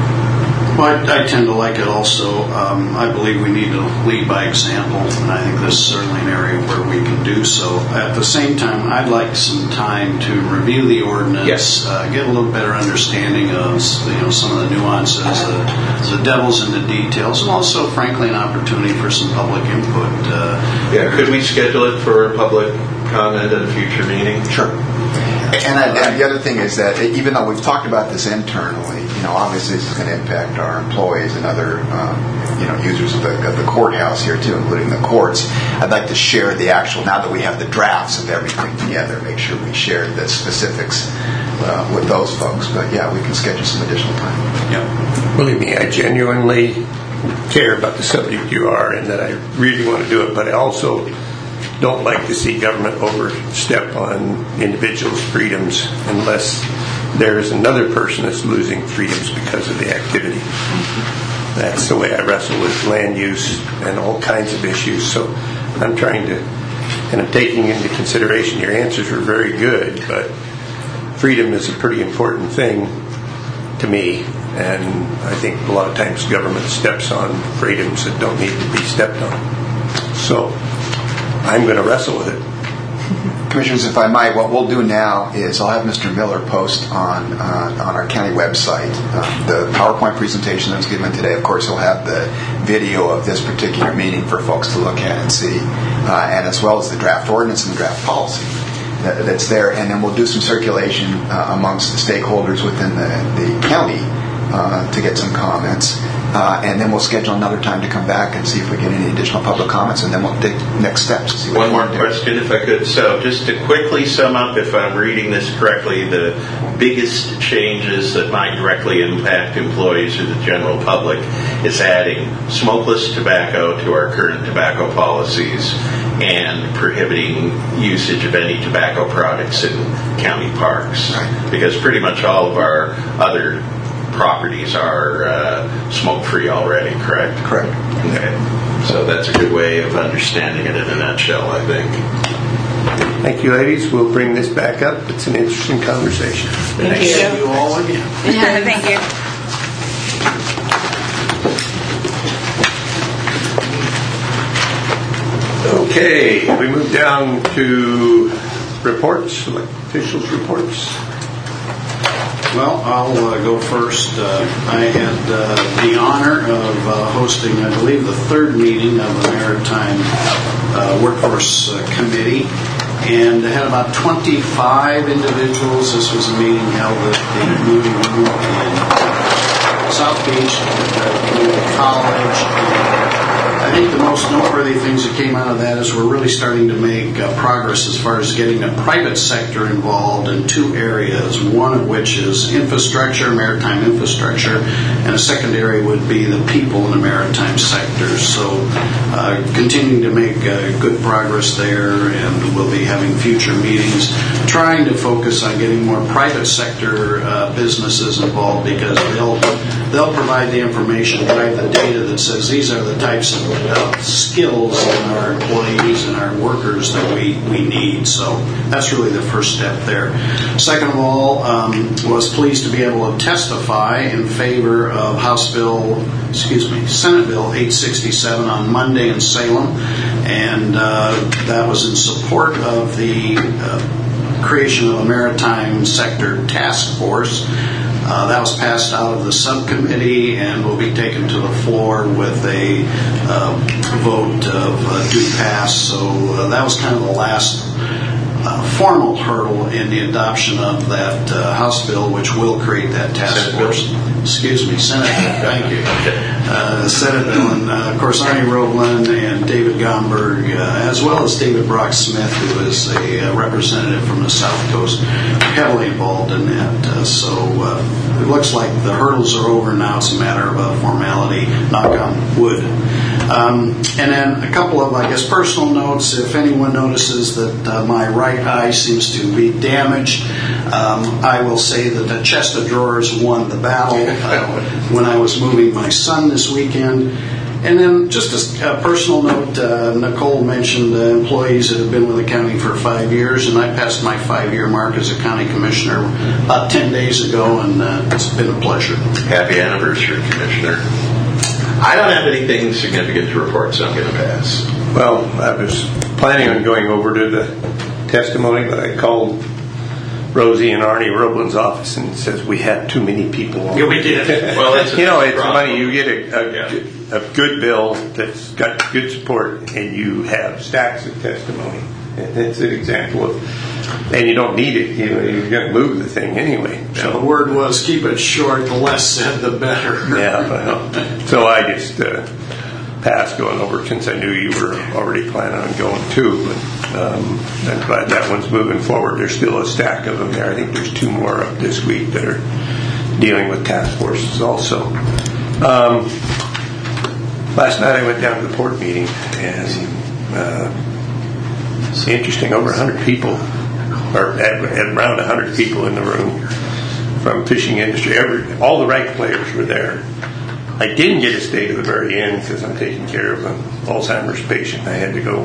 Speaker 4: Well, I, I tend to like it also. Um, I believe we need to lead by example, and I think this is certainly an area where we can do so. At the same time, I'd like some time to review the ordinance,
Speaker 2: Yes.
Speaker 4: uh, get a little better understanding of, you know, some of the nuances, the, the devil's in the details, and also, frankly, an opportunity for some public input. Uh,
Speaker 2: Yeah, could we schedule it for public comment at a future meeting?
Speaker 3: Sure. And, I, and the other thing is that even though we've talked about this internally, you know, obviously this is going to impact our employees and other, um, you know, users of the, of the courthouse here too, including the courts. I'd like to share the actual, now that we have the drafts of everything together, make sure we share the specifics uh, with those folks. But yeah, we can schedule some additional time.
Speaker 4: yeah.
Speaker 1: Believe me, I genuinely care about the subject you are and that I really want to do it, but I also don't like to see government overstep on individuals' freedoms unless there's another person that's losing freedoms because of the activity. That's the way I wrestle with land use and all kinds of issues. So I'm trying to, and I'm taking into consideration your answers were very good, but freedom is a pretty important thing to me, and I think a lot of times government steps on freedoms that don't need to be stepped on. So I'm going to wrestle with it.
Speaker 3: Commissioners, if I might, what we'll do now is I'll have Mister Miller post on uh, on our county website um, the PowerPoint presentation that was given today. Of course, he'll have the video of this particular meeting for folks to look at and see, uh, and as well as the draft ordinance and the draft policy that, that's there. And then we'll do some circulation uh, amongst the stakeholders within the, the county uh, to get some comments. Uh, and then we'll schedule another time to come back and see if we get any additional public comments, and then we'll take next steps. See what
Speaker 2: One
Speaker 3: we
Speaker 2: more
Speaker 3: can do.
Speaker 2: question, if I could. So, just to quickly sum up, if I'm reading this correctly, the biggest changes that might directly impact employees or the general public is adding smokeless tobacco to our current tobacco policies and prohibiting usage of any tobacco products in county parks.
Speaker 3: Right.
Speaker 2: Because pretty much all of our other properties are uh, smoke-free already, correct?
Speaker 3: Correct.
Speaker 2: Okay. So that's a good way of understanding it in a nutshell, I think.
Speaker 1: Thank you, ladies. We'll bring this back up. It's an interesting conversation.
Speaker 6: Thank
Speaker 4: See
Speaker 6: you.
Speaker 4: you all again.
Speaker 7: Yeah, thank you.
Speaker 1: Okay, we move down to reports, like officials' reports.
Speaker 4: Well, I'll uh, go first. Uh, I had uh, the honor of uh, hosting, I believe, the third meeting of the Maritime uh, Workforce uh, Committee, and I had about twenty-five individuals. This was a meeting held at the meeting room in South Beach at the community college. I think the most noteworthy things that came out of that is we're really starting to make uh, progress as far as getting the private sector involved in two areas, one of which is infrastructure, maritime infrastructure, and a second area would be the people in the maritime sector. So uh, continuing to make uh, good progress there, and we'll be having future meetings trying to focus on getting more private sector uh, businesses involved, because they'll they'll provide the information, drive the data that says these are the types of uh, skills in our employees and our workers that we, we need. So that's really the first step there. Second of all, um, was pleased to be able to testify in favor of House Bill, excuse me, Senate Bill eight sixty-seven on Monday in Salem, and uh, that was in support of the uh, creation of a maritime sector task force. Uh, that was passed out of the subcommittee and will be taken to the floor with a uh, vote of uh, due pass. So uh, that was kind of the last uh, formal hurdle in the adoption of that uh, House bill, which will create that task
Speaker 2: Senate
Speaker 4: force.
Speaker 2: bill.
Speaker 4: Excuse me, Senate bill. Thank you. Uh, Senate bill, and uh, of course Arnie Roeblen and David Gomberg, uh, as well as David Brock Smith, who is a uh, representative from the South Coast, heavily involved in that. Uh, so uh, it looks like the hurdles are over now. It's a matter of a formality. Knock on wood. Um, and then a couple of, I guess, personal notes. If anyone notices that uh, my right eye seems to be damaged, um, I will say that the chest of drawers won the battle uh, when I was moving my son this weekend. And then just a, a personal note, uh, Nicole mentioned uh, employees that have been with the county for five years, and I passed my five-year mark as a county commissioner about ten days ago, and uh, it's been a pleasure.
Speaker 2: Happy anniversary, Commissioner. I don't have anything significant to report, so I'm going to pass.
Speaker 1: Well, I was planning on going over to the testimony, but I called Rosie and Arnie Roeblen's office and says we had too many people.
Speaker 2: Yeah, we did. Well, that's
Speaker 1: you know, it's
Speaker 2: problem.
Speaker 1: funny. You get a, a,
Speaker 2: Yeah.
Speaker 1: a good bill that's got good support, and you have stacks of testimony. And it's an example of, and you don't need it. You know, you're going to move the thing anyway.
Speaker 4: So the word was keep it short. The less said, the better.
Speaker 1: Yeah. Well, so I just uh, passed going over since I knew you were already planning on going too. But um, I'm glad that one's moving forward. There's still a stack of them there. I think there's two more up this week that are dealing with task forces also. Um, last night I went down to the port meeting, and uh, it's interesting, over one hundred people, or at, at around one hundred people in the room from fishing industry. Every, all the right players were there. I didn't get to stay to the very end because I'm taking care of an Alzheimer's patient. I had to go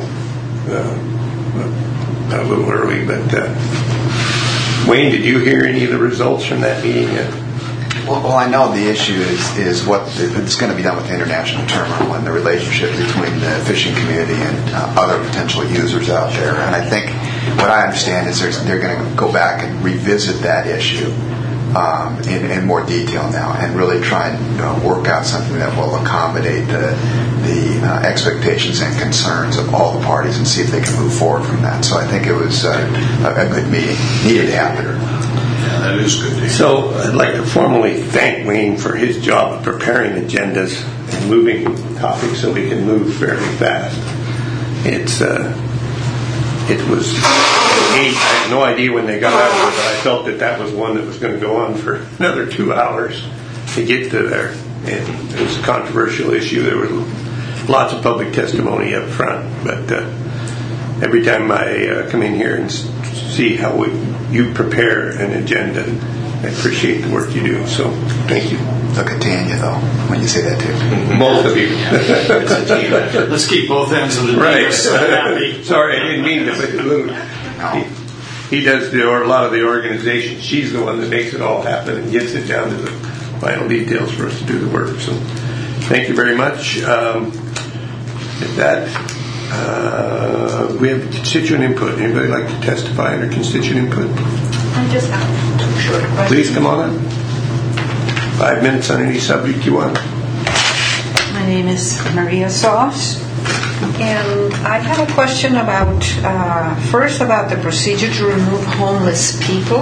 Speaker 1: uh, a little early. But uh, Wayne, did you hear any of the results from that meeting yet?
Speaker 3: Well, well, I know the issue is, is what it's going to be done with the international terminal and the relationship between the fishing community and uh, other potential users out there. And I think what I understand is they're going to go back and revisit that issue um, in, in more detail now, and really try and you know, work out something that will accommodate the, the uh, expectations and concerns of all the parties, and see if they can move forward from that. So I think it was uh, a, a good meeting. Needed to happen.
Speaker 4: That is good.
Speaker 1: So I'd like to formally thank Wayne for his job of preparing agendas and moving topics so we can move fairly fast. It's uh, it was I had no idea when they got out of it, but I felt that that was one that was going to go on for another two hours to get to there. And it was a controversial issue. There was lots of public testimony up front, but uh, every time I uh, come in here and see how we, you prepare an agenda, I appreciate the work you do. So, thank you.
Speaker 3: Look at Tanya, though, when you say that, too.
Speaker 1: Both of you.
Speaker 4: It's a team effort. Let's keep both ends of the
Speaker 1: Right.
Speaker 4: happy.
Speaker 1: Sorry, I didn't mean to. But he, he does the, or a lot of the organization. She's the one that makes it all happen and gets it down to the final details for us to do the work. So, thank you very much. Um, with that, Uh, we have constituent input. Anybody like to testify under constituent input?
Speaker 9: I just have two short questions.
Speaker 1: Please come on up. Five minutes on any subject you want.
Speaker 9: My name is Maria Sauce, and I have a question about, uh, first about the procedure to remove homeless people.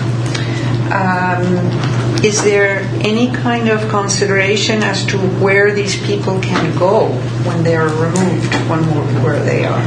Speaker 9: Um, is there any kind of consideration as to where these people can go when they are removed from where they are?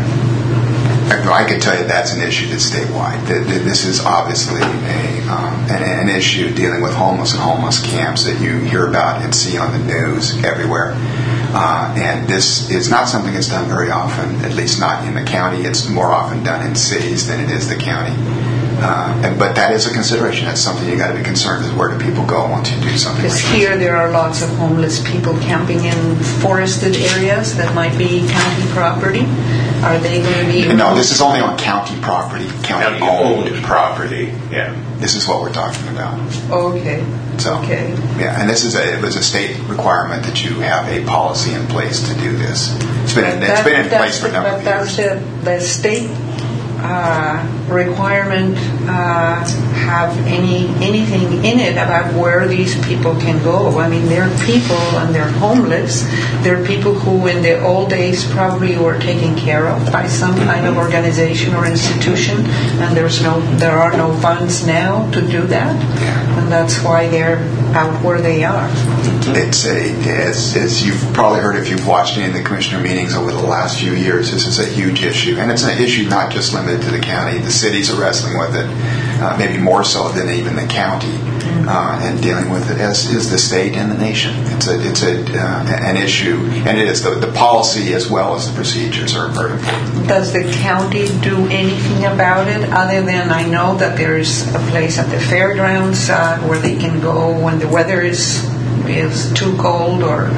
Speaker 3: I can tell you that's an issue that's statewide. This is obviously a, um, an, an issue dealing with homeless and homeless camps that you hear about and see on the news everywhere. Uh, and this is not something that's done very often, at least not in the county. It's more often done in cities than it is the county. Uh, and, but that is a consideration. That's something you got to be concerned with. Where do people go once you do something like
Speaker 9: Because
Speaker 3: that?
Speaker 9: here there are lots of homeless people camping in forested areas that might be county property. Are they going to be...
Speaker 3: No, this is only on county property, county-owned property.
Speaker 2: Yeah.
Speaker 3: This is what we're talking about.
Speaker 9: Okay.
Speaker 3: So,
Speaker 9: okay.
Speaker 3: Yeah, and this is a, it was a state requirement that you have a policy in place to do this. It's been in, it's been in place for a number of years.
Speaker 9: But does the, the state uh, requirement uh, have any anything in it about where these people can go? I mean, they're people and they're homeless. They're people who in the old days probably were taken care of by some kind of organization or institution, and there's no, there are no funds now to do that, and that's why they're out where they are.
Speaker 3: It's a, as, as you've probably heard if you've watched any of the commissioner meetings over the last few years, this is a huge issue, and it's an issue not just limited to the county. The cities are wrestling with it, uh, maybe more so than even the county, uh, and dealing with it as is the state and the nation. It's a, it's a, uh, an issue, and it is the, the policy as well as the procedures are very important.
Speaker 9: Does the county do anything about it other than I know that there's a place at the fairgrounds uh, where they can go when the weather is is too cold or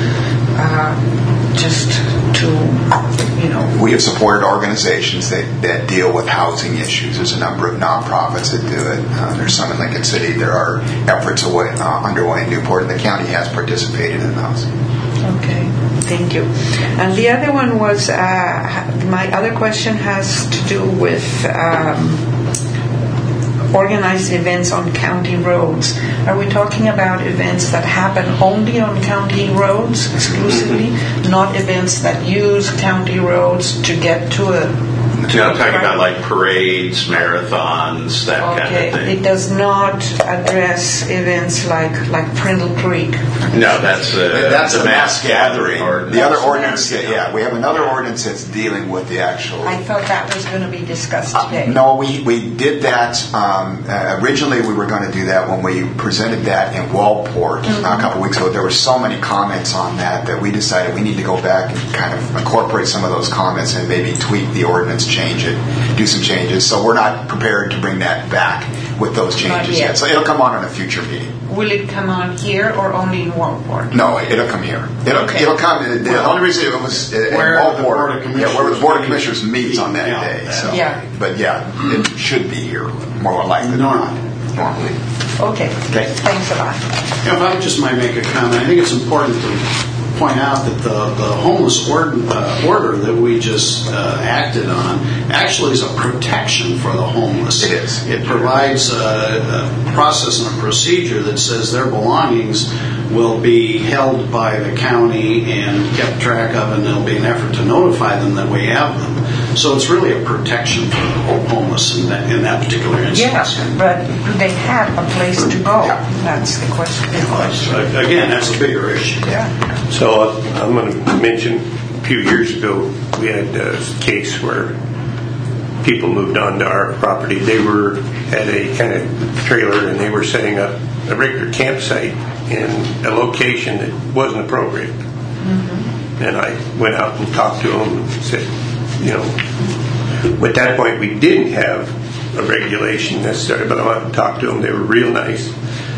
Speaker 9: uh, just too, you know.
Speaker 3: We have supported organizations that, that deal with housing issues. There's a number of nonprofits that do it. Uh, there's some in Lincoln City. There are efforts away, uh, underway in Newport, and the county has participated in those.
Speaker 9: Okay, thank you. And the other one was, uh, my other question has to do with um, organized events on county roads. Are we talking about events that happen only on county roads exclusively, not events that use county roads to get to a...
Speaker 2: So I'm talking about like parades, marathons, that
Speaker 9: okay.
Speaker 2: kind of thing.
Speaker 9: It does not address events like like Prindle Creek.
Speaker 2: No, that's uh,
Speaker 3: that's
Speaker 2: the
Speaker 3: a mass gathering.
Speaker 2: Ordinance.
Speaker 3: The other ordinance, yeah, yeah, we have another ordinance that's dealing with the actual.
Speaker 9: I thought that was going to be discussed today.
Speaker 3: Uh, no, we we did that. Um, uh, originally, we were going to do that when we presented that in Waldport mm-hmm. uh, a couple weeks ago. There were so many comments on that that we decided we need to go back and kind of incorporate some of those comments and maybe tweak the ordinance, change it, do some changes. So we're not prepared to bring that back with those changes
Speaker 9: yet.
Speaker 3: yet. So it'll come on in a future meeting.
Speaker 9: Will it come on here or only in Waldport?
Speaker 3: No, it'll come here. It'll
Speaker 9: Okay.
Speaker 3: it'll come. The well, only reason it was uh,
Speaker 4: where
Speaker 3: in Waldport,
Speaker 4: the Board of
Speaker 3: yeah, where the Board of Commissioners
Speaker 4: Commissioners
Speaker 3: meets on that
Speaker 4: yeah,
Speaker 3: day.
Speaker 4: that-
Speaker 3: So,
Speaker 9: Yeah.
Speaker 3: but yeah, it should be here more likely than not. Normally.
Speaker 9: Okay.
Speaker 3: Okay.
Speaker 9: Thanks a lot.
Speaker 4: You know, if I just might make a comment, I think it's important to point out that the, the homeless order, uh, order that we just uh, acted on actually is a protection for the homeless.
Speaker 3: It is.
Speaker 4: It provides a, a process and a procedure that says their belongings will be held by the county and kept track of, and there'll be an effort to notify them that we have them. So it's really a protection for the homeless in that, in that particular instance.
Speaker 9: Yes, but do they have a place to go? That's the question.
Speaker 4: Uh, Again, that's a bigger issue.
Speaker 9: Yeah.
Speaker 1: So uh, I'm going to mention a few years ago we had a case where people moved onto our property. They were at a kind of trailer and they were setting up a regular campsite in a location that wasn't appropriate. Mm-hmm. And I went out and talked to them and said, you know, at that point we didn't have a regulation necessarily, but I went and talked to them. They were real nice.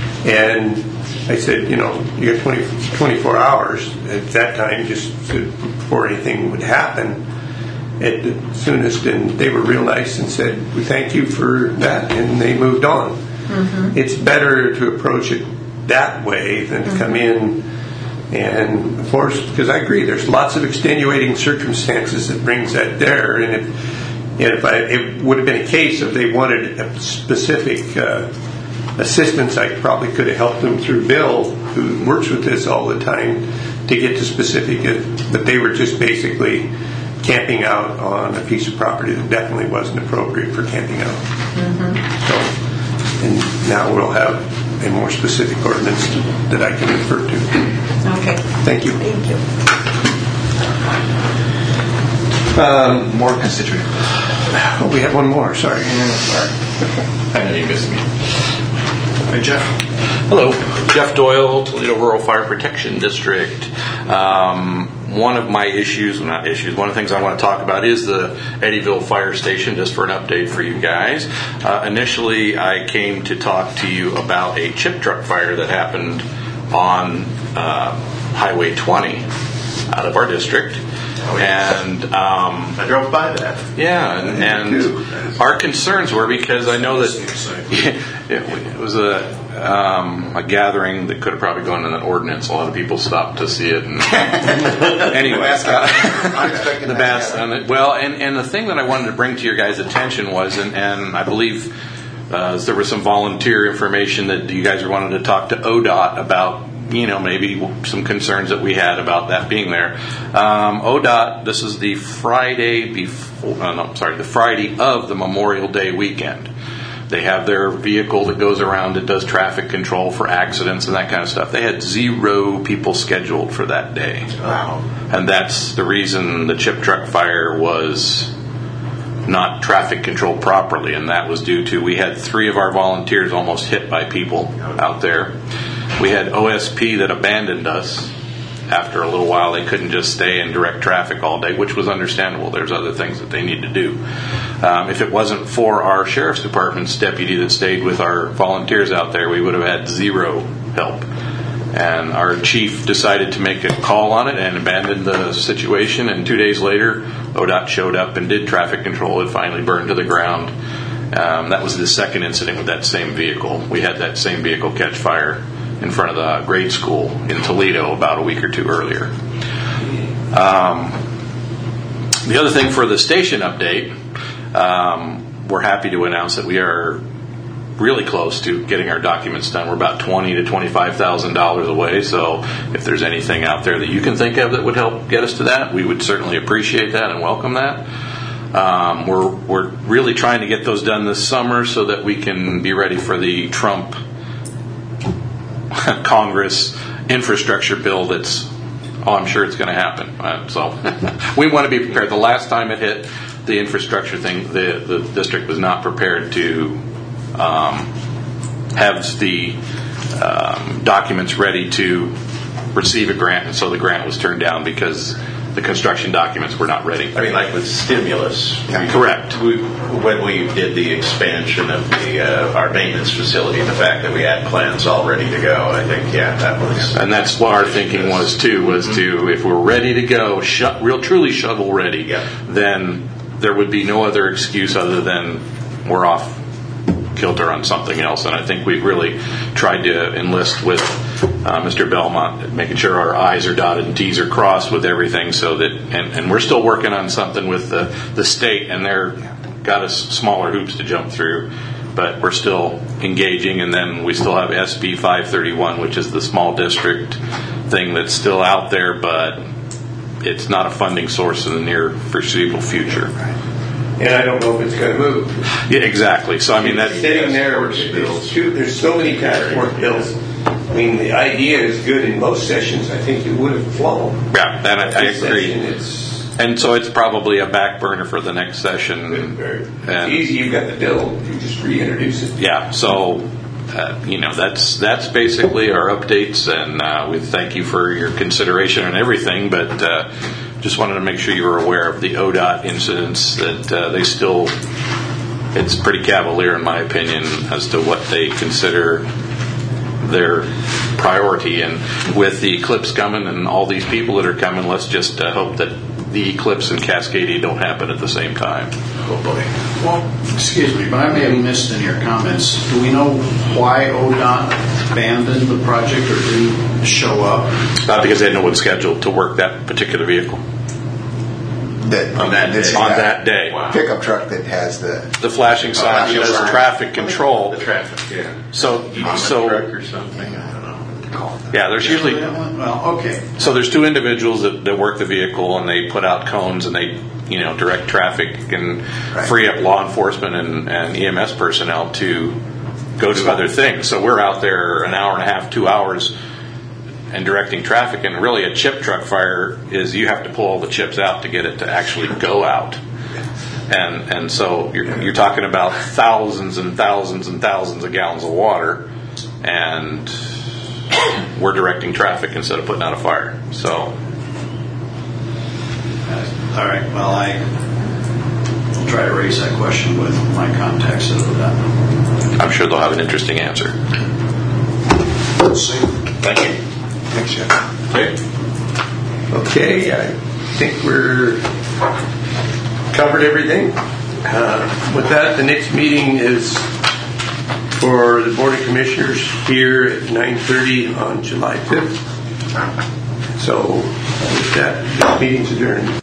Speaker 1: And I said, you know, you got twenty, twenty-four hours at that time just to, before anything would happen at the soonest. And they were real nice and said, we thank you for that. And they moved on. Mm-hmm. It's better to approach it that way than to mm-hmm. come in and force, because I agree, there's lots of extenuating circumstances that brings that there. And if And if I, it would have been a case if they wanted a specific uh, assistance, I probably could have helped them through Bill, who works with this all the time, to get to specific. But they were just basically camping out on a piece of property that definitely wasn't appropriate for camping out. Mm-hmm. So, and now we'll have a more specific ordinance that I can refer to.
Speaker 9: Okay.
Speaker 1: Thank you.
Speaker 9: Thank you.
Speaker 1: Um,
Speaker 10: more constituent.
Speaker 1: Oh, we have one more. Sorry.
Speaker 10: Sorry. I know you missed me.
Speaker 4: Hey, Jeff.
Speaker 11: Hello. Jeff Doyle, Toledo Rural Fire Protection District. Um, one of my issues, well, not issues, one of the things I want to talk about is the Eddyville Fire Station, just for an update for you guys. Uh, initially, I came to talk to you about a chip truck fire that happened on uh, Highway twenty out of our district.
Speaker 2: Oh, yes.
Speaker 11: And um,
Speaker 2: I drove by that.
Speaker 11: Yeah, and, and our concerns were because I know that it, it was a um, a gathering that could have probably gone in an ordinance. A lot of people stopped to see it. And anyway, uh, the best. And well, and, and the thing that I wanted to bring to your guys' attention was, and, and I believe uh, there was some volunteer information that you guys were wanting to talk to O D O T about. You know, maybe some concerns that we had about that being there. Um, O D O T, this is the Friday before, uh, no, sorry, the Friday of the Memorial Day weekend. They have their vehicle that goes around and does traffic control for accidents and that kind of stuff. They had zero people scheduled for that day.
Speaker 2: Wow.
Speaker 11: And that's the reason the chip truck fire was not traffic controlled properly, and that was due to, we had three of our volunteers almost hit by people out there. We had O S P that abandoned us after a little while. They couldn't just stay in direct traffic all day, which was understandable. There's other things that they need to do. Um, if it wasn't for our sheriff's department's deputy that stayed with our volunteers out there, we would have had zero help. And our chief decided to make a call on it and abandoned the situation. And two days later, O D O T showed up and did traffic control. It finally burned to the ground. Um, that was the second incident with that same vehicle. We had that same vehicle catch fire in front of the grade school in Toledo about a week or two earlier. Um, the other thing for the station update, um, we're happy to announce that we are really close to getting our documents done. We're about twenty to twenty-five thousand dollars away. So if there's anything out there that you can think of that would help get us to that, we would certainly appreciate that and welcome that. Um, we're we're really trying to get those done this summer so that we can be ready for the Trump Congress infrastructure bill. That's, oh, I'm sure it's going to happen. Uh, so we want to be prepared. The last time it hit, the infrastructure thing, the the district was not prepared to um, have the um, documents ready to receive a grant, and so the grant was turned down because the construction documents were not ready.
Speaker 2: I mean, like with stimulus.
Speaker 11: Yeah, correct.
Speaker 2: We, when we did the expansion of the uh, our maintenance facility, the fact that we had plans all ready to go, I think, yeah, that was.
Speaker 11: And that's what our thinking was too. Was mm-hmm. to, if we're ready to go, sho- real truly shovel ready,
Speaker 2: yeah.
Speaker 11: then there would be no other excuse other than we're off kilter on something else. And I think we've really tried to enlist with uh, Mister Belmont, making sure our I's are dotted and T's are crossed with everything, so that, and, and we're still working on something with the, the state, and they're got us smaller hoops to jump through, but we're still engaging. And then we still have S B five thirty-one, which is the small district thing that's still out there, but it's not a funding source in the near foreseeable future.
Speaker 1: And I don't know if it's going to move.
Speaker 11: Yeah, exactly. So I mean, that's
Speaker 1: sitting there. There's, two, there's so many task force bills. I mean, the idea is good in most sessions. I think it would have flown.
Speaker 11: Yeah, and I, I agree.
Speaker 1: It's,
Speaker 11: and so it's probably a back burner for the next session.
Speaker 1: Very,
Speaker 11: and,
Speaker 1: it's easy. You've got the bill. You just reintroduce it.
Speaker 11: Yeah. So. Uh, you know, that's that's basically our updates, and uh, we thank you for your consideration and everything, but uh, just wanted to make sure you were aware of the O D O T incidents, that uh, they still, it's pretty cavalier in my opinion as to what they consider their priority. And with the eclipse coming and all these people that are coming, let's just uh, hope that the eclipse and Cascadia don't happen at the same time.
Speaker 4: Oh boy. Well, excuse me, but I may have missed in your comments. Do we know why O D O T abandoned the project or didn't show up?
Speaker 11: Uh, because they had no one scheduled to work that particular vehicle.
Speaker 3: That,
Speaker 2: On that
Speaker 3: this
Speaker 2: day.
Speaker 11: on
Speaker 3: guy-
Speaker 11: that day.
Speaker 3: Pickup truck that has the,
Speaker 11: The flashing sign
Speaker 3: Flashing
Speaker 11: says
Speaker 3: sign.
Speaker 11: traffic control.
Speaker 2: The traffic, yeah.
Speaker 11: So,
Speaker 2: Truck
Speaker 11: so
Speaker 2: or something, I don't know.
Speaker 11: yeah, there's usually
Speaker 4: Well, okay.
Speaker 11: so there's two individuals that, that work the vehicle and they put out cones and they you know direct traffic and
Speaker 3: Right.
Speaker 11: free up law enforcement and, and E M S personnel to go do other things. So we're out there an hour and a half, two hours, and directing traffic. And really, a chip truck fire is you have to pull all the chips out to get it to actually go out. And and so you're you're talking about thousands and thousands and thousands of gallons of water, and we're directing traffic instead of putting out a fire. So
Speaker 4: All right, well, I will try to raise that question with my contacts at O D O T.
Speaker 11: I'm sure they'll have an interesting answer.
Speaker 4: Let's see.
Speaker 11: Thank you.
Speaker 3: thanks, Jeff.
Speaker 11: Okay.
Speaker 1: Okay, I think we're covered everything. Uh, with that, the next meeting is for the Board of Commissioners here at nine thirty on July fifth. So with that, this meeting's adjourned.